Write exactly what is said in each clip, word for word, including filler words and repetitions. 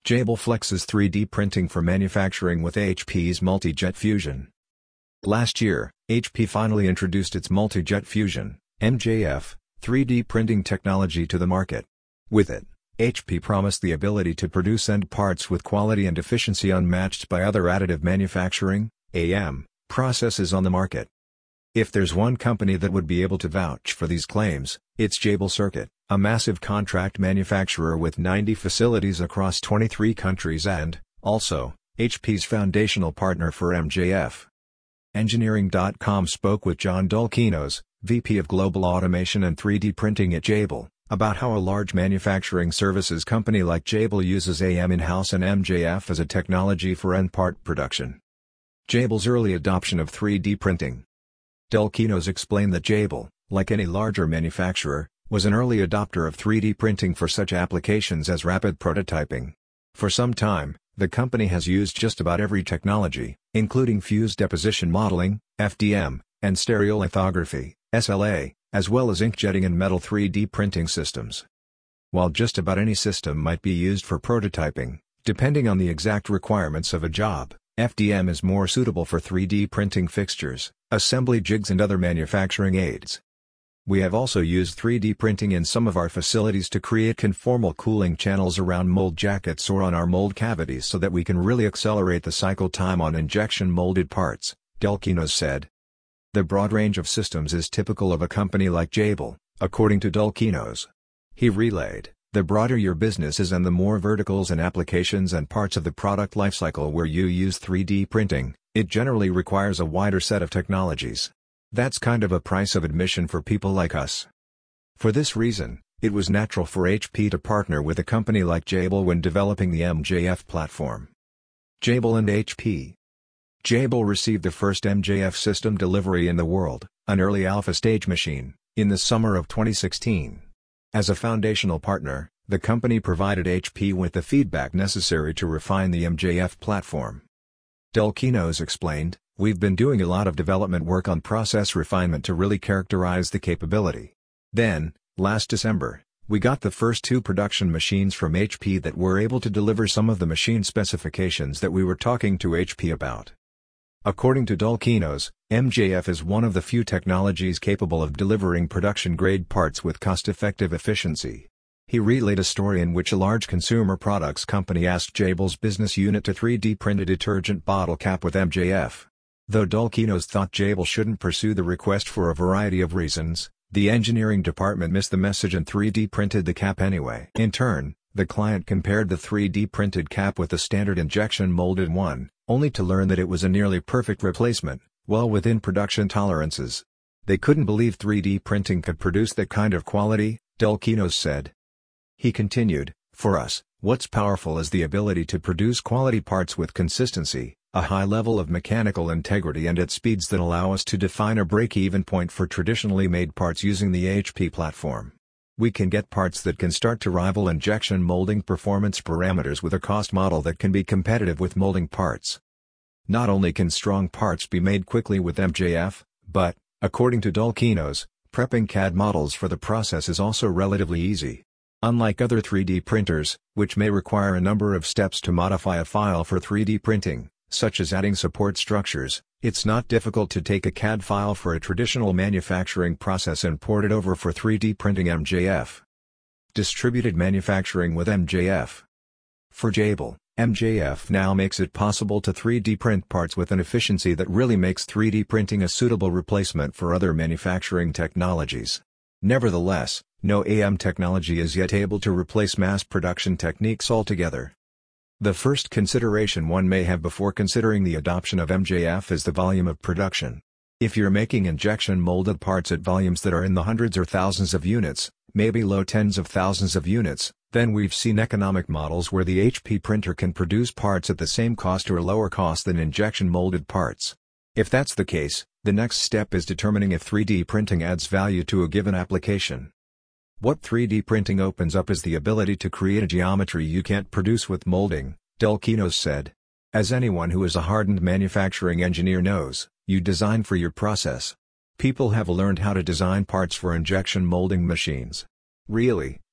Jabil flexes three D printing for manufacturing with H P's Multi-Jet Fusion. Last year, H P finally introduced its Multi-Jet Fusion (M J F) three D printing technology to the market. With it, H P promised the ability to produce end parts with quality and efficiency unmatched by other additive manufacturing (A M) processes on the market. If there's one company that would be able to vouch for these claims, it's Jabil Circuit, a massive contract manufacturer with ninety facilities across twenty-three countries and, also, H P's foundational partner for M J F. Engineering dot com spoke with John Dolkinos, V P of Global Automation and three D Printing at Jabil, about how a large manufacturing services company like Jabil uses A M in-house and M J F as a technology for end-part production. Jabil's early adoption of three D printing. Dolkinos explained that Jabil, like any larger manufacturer, was an early adopter of three D printing for such applications as rapid prototyping. For some time, the company has used just about every technology, including fused deposition modeling, F D M, and stereolithography, S L A, as well as inkjetting and metal three D printing systems. While just about any system might be used for prototyping, depending on the exact requirements of a job, F D M is more suitable for three D printing fixtures, assembly jigs and other manufacturing aids. We have also used three D printing in some of our facilities to create conformal cooling channels around mold jackets or on our mold cavities so that we can really accelerate the cycle time on injection molded parts, Dolkinos said. The broad range of systems is typical of a company like Jabil, according to Dolkinos. He relayed, the broader your business is and the more verticals and applications and parts of the product lifecycle where you use three D printing, it generally requires a wider set of technologies. That's kind of a price of admission for people like us. For this reason, it was natural for H P to partner with a company like Jabil when developing the M J F platform. Jabil and H P. Jabil received the first M J F system delivery in the world, an early alpha stage machine, in the summer of twenty sixteen. As a foundational partner, the company provided H P with the feedback necessary to refine the M J F platform. Dolkinos explained, we've been doing a lot of development work on process refinement to really characterize the capability. Then, last December, we got the first two production machines from H P that were able to deliver some of the machine specifications that we were talking to H P about. According to Dolkinos, M J F is one of the few technologies capable of delivering production-grade parts with cost-effective efficiency. He relayed a story in which a large consumer products company asked Jabil's business unit to three D print a detergent bottle cap with M J F. Though Dolkinos thought Jabil shouldn't pursue the request for a variety of reasons, the engineering department missed the message and three D printed the cap anyway. In turn, the client compared the three D printed cap with the standard injection molded one, only to learn that it was a nearly perfect replacement, well within production tolerances. They couldn't believe three D printing could produce that kind of quality, Dolkinos said. He continued, for us, what's powerful is the ability to produce quality parts with consistency, a high level of mechanical integrity and at speeds that allow us to define a break-even point for traditionally made parts using the H P platform. We can get parts that can start to rival injection molding performance parameters with a cost model that can be competitive with molding parts. Not only can strong parts be made quickly with M J F, but, according to Dolkinos, prepping C A D models for the process is also relatively easy. Unlike other three D printers, which may require a number of steps to modify a file for three D printing, such as adding support structures, it's not difficult to take a C A D file for a traditional manufacturing process and port it over for three D printing M J F. Distributed manufacturing with M J F. For Jabil, M J F now makes it possible to three D print parts with an efficiency that really makes three D printing a suitable replacement for other manufacturing technologies. Nevertheless, no A M technology is yet able to replace mass production techniques altogether. The first consideration one may have before considering the adoption of M J F is the volume of production. If you're making injection molded parts at volumes that are in the hundreds or thousands of units, maybe low tens of thousands of units, then we've seen economic models where the H P printer can produce parts at the same cost or lower cost than injection molded parts. If that's the case, the next step is determining if three D printing adds value to a given application. What three D printing opens up is the ability to create a geometry you can't produce with molding, Dolkinos said. As anyone who is a hardened manufacturing engineer knows, you design for your process. People have learned how to design parts for injection molding machines. Really,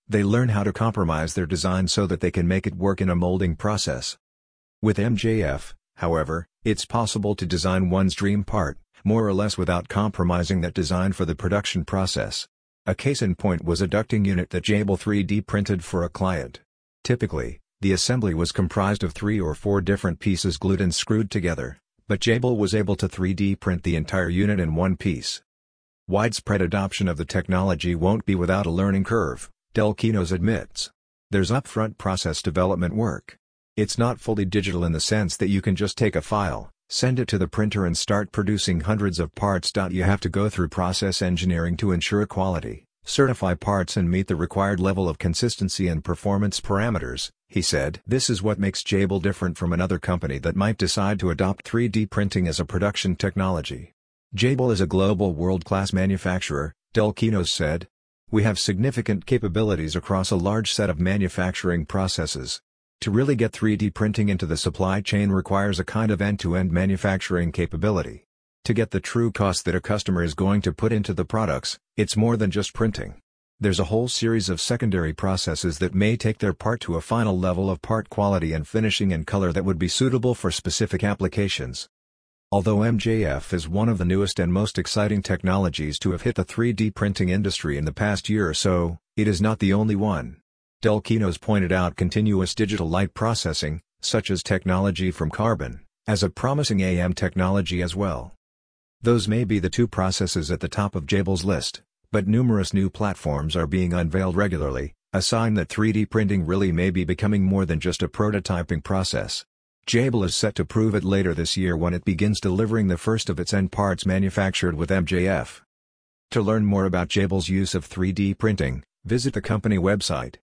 They learn how to compromise their design so that they can make it work in a molding process. With M J F, however, it's possible to design one's dream part, more or less without compromising that design for the production process. A case in point was a ducting unit that Jabil three D printed for a client. Typically, the assembly was comprised of three or four different pieces glued and screwed together, but Jabil was able to three D print the entire unit in one piece. Widespread adoption of the technology won't be without a learning curve, Del Quinos admits. There's upfront process development work. It's not fully digital in the sense that you can just take a file, send it to the printer and start producing hundreds of parts. You have to go through process engineering to ensure quality, certify parts and meet the required level of consistency and performance parameters, he said. This is what makes Jabil different from another company that might decide to adopt three D printing as a production technology. Jabil is a global world-class manufacturer, Del Quinos said. We have significant capabilities across a large set of manufacturing processes. To really get three D printing into the supply chain requires a kind of end-to-end manufacturing capability. To get the true cost that a customer is going to put into the products, it's more than just printing. There's a whole series of secondary processes that may take their part to a final level of part quality and finishing and color that would be suitable for specific applications. Although M J F is one of the newest and most exciting technologies to have hit the three D printing industry in the past year or so, it is not the only one. Del Quinos pointed out continuous digital light processing, such as technology from carbon, as a promising A M technology as well. Those may be the two processes at the top of Jabil's list, but numerous new platforms are being unveiled regularly, a sign that three D printing really may be becoming more than just a prototyping process. Jabil is set to prove it later this year when it begins delivering the first of its end parts manufactured with M J F. To learn more about Jabil's use of three D printing, visit the company website.